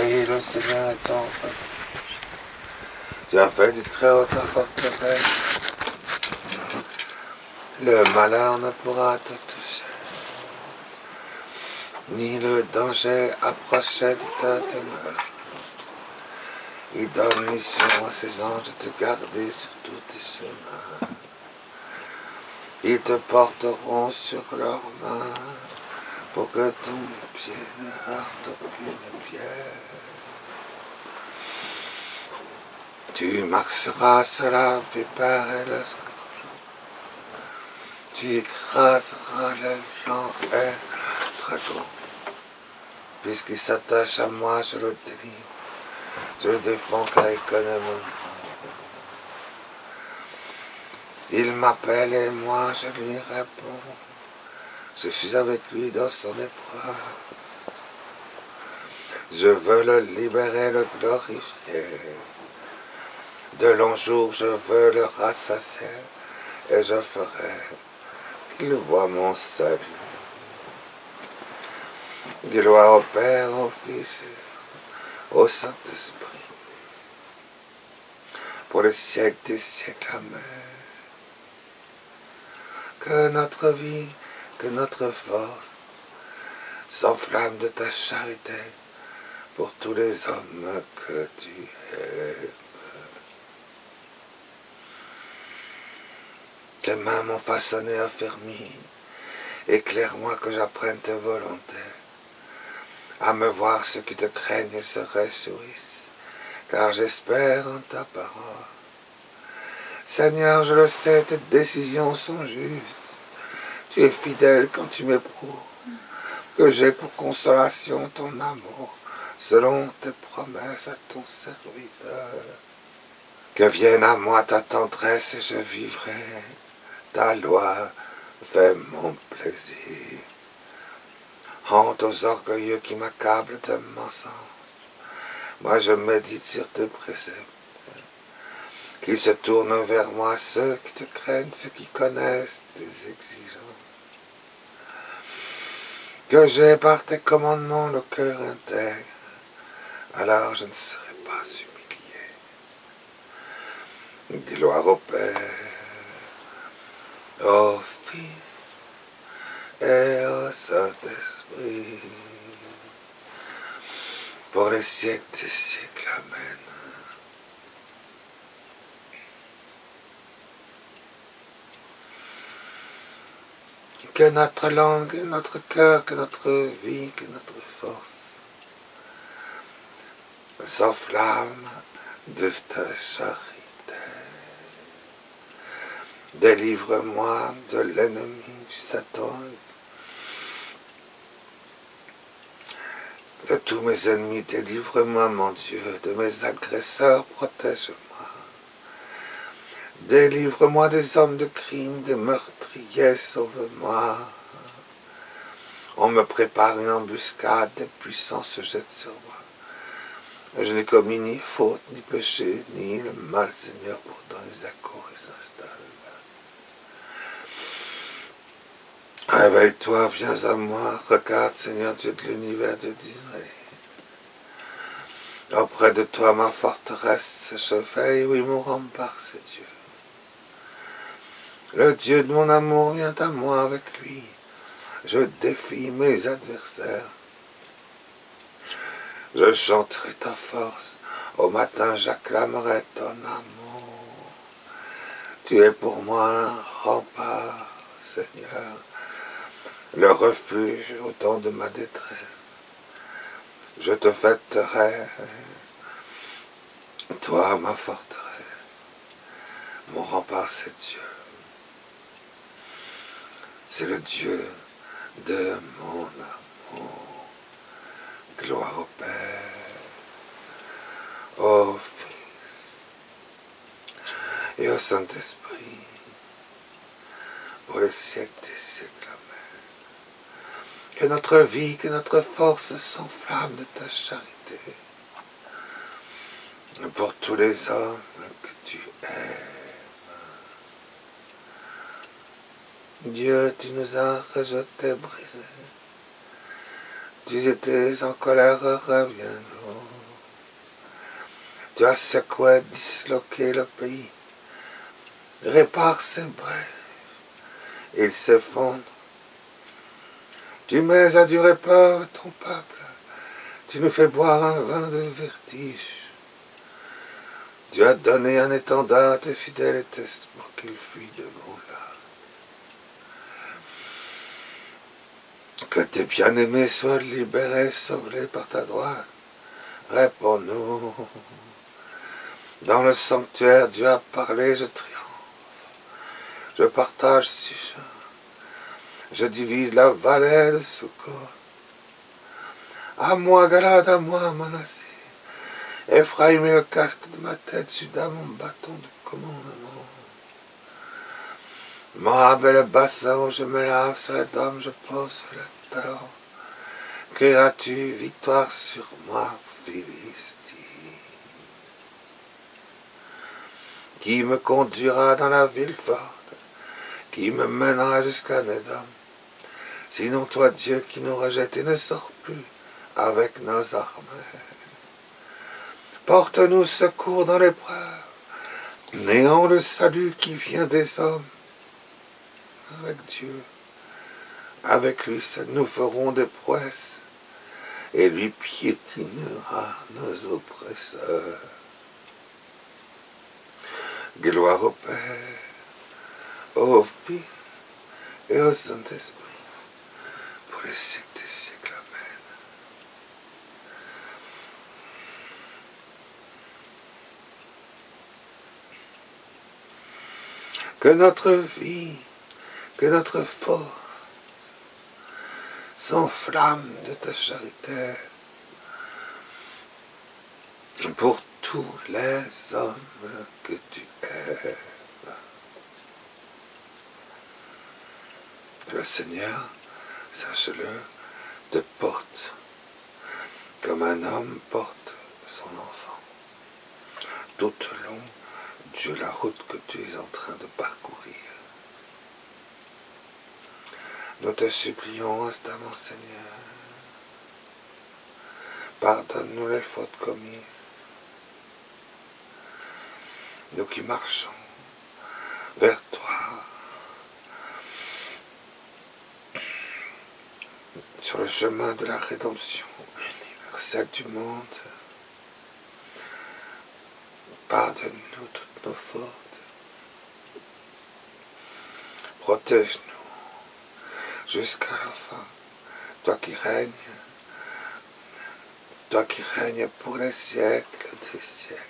Oui, le Seigneur est en vrai. Tu as fait du très haut ta forteresse. Le malheur ne pourra te toucher, ni le danger approcher de ta demeure. Il donne mission à ses anges de te garder sur tous tes chemins. Ils te porteront sur leurs mains pour que ton pied ne heurte aucune pierre. Tu marcheras sur la vipère et le scorpion. Tu écraseras le lion et le dragon. Puisqu'il s'attache à moi, je le délivre. Je le défends car il connaît mon nom. Il m'appelle et moi je lui réponds. Je suis avec lui dans son épreuve. Je veux le libérer, le glorifier. De longs jours je veux le rassasier et je ferai qu'il voie mon salut. Gloire au Père, au Fils, au Saint-Esprit, pour les siècles des siècles. Amen. Que notre vie, que notre force s'enflamme de ta charité pour tous les hommes que tu aimes. Tes mains m'ont façonné, affermi. Éclaire-moi que j'apprenne tes volontés. À me voir ceux qui te craignent se réjouissent, car j'espère en ta parole. Seigneur, je le sais, tes décisions sont justes. Tu es fidèle quand tu m'éprouves, que j'ai pour consolation ton amour, selon tes promesses à ton serviteur. Que vienne à moi ta tendresse et je vivrai. Ta loi fait mon plaisir. Honte aux orgueilleux qui m'accablent de mensonges. Moi je médite sur tes préceptes. Qu'ils se tournent vers moi ceux qui te craignent, ceux qui connaissent tes exigences. Que j'ai par tes commandements le cœur intègre, alors je ne serai pas humilié. Gloire au Père, au Fils et au Saint-Esprit, pour les siècles des siècles. Amen. Que notre langue, que notre cœur, que notre vie, que notre force s'enflamme de ta charité. Délivre-moi de l'ennemi du Satan, de tous mes ennemis. Délivre-moi, mon Dieu, de mes agresseurs. Protège-moi. Délivre-moi des hommes de crime, des meurtriers. Sauve-moi. On me prépare une embuscade, des puissants se jettent sur moi. Je n'ai commis ni faute, ni péché, ni le mal, Seigneur, pourtant ils accourent et s'installent. Réveille-toi, viens à moi, regarde, Seigneur Dieu de l'univers, Dieu d'Israël. Auprès de toi, ma forteresse, je veille, oui, mon rempart, c'est Dieu. Le Dieu de mon amour vient à moi, avec lui. Je défie mes adversaires. Je chanterai ta force. Au matin, j'acclamerai ton amour. Tu es pour moi un rempart, Seigneur, le refuge au temps de ma détresse. Je te fêterai, toi, ma forteresse. Mon rempart, c'est Dieu. C'est le Dieu de mon amour. Gloire au Père, au Fils et au Saint-Esprit, pour les siècles des siècles. Amen. Que notre vie, que notre force s'enflamme de ta charité, pour tous les hommes que tu aimes. Dieu, tu nous as rejetés, brisés. Tu étais en colère, reviens-nous. Tu as secoué, disloqué le pays. Répare ses brèches. Il s'effondre. Tu mets à du repos ton peuple. Tu nous fais boire un vin de vertige. Tu as donné un étendard à tes fidèles pour qu'ils fuient devant là. Que tes bien-aimés soient libérés, sauvés par ta droite. Réponds-nous. Dans le sanctuaire, Dieu a parlé, je triomphe. Je partage Sichem. Je divise la vallée de Sukkot. À moi, Galade, à moi, Manassé. Ephraïm est le casque de ma tête, Juda mon bâton de commandement. Moab est le bassin où je me lave sur les dômes, je pose sur les talons. Crieras-tu victoire sur moi, Philistie? Qui me conduira dans la ville forte? Qui me mènera jusqu'à Nédom? Sinon toi, Dieu, qui nous rejette et ne sort plus avec nos armées. Porte-nous secours dans l'épreuve, néant le salut qui vient des hommes. Avec Dieu, avec lui, nous ferons des prouesses, et lui piétinera nos oppresseurs. Gloire au Père, au Fils et au Saint-Esprit, pour les siècles des siècles. Amen. Que notre vie, que notre force s'enflamme de ta charité pour tous les hommes que tu aimes. Le Seigneur, sache-le, te porte comme un homme porte son enfant tout au long de la route que tu es en train de parcourir. Nous te supplions instamment, Seigneur, pardonne-nous les fautes commises, nous qui marchons vers toi, sur le chemin de la rédemption universelle du monde. Pardonne-nous toutes nos fautes, protège-nous jusqu'à la fin, toi qui règnes pour les siècles des siècles.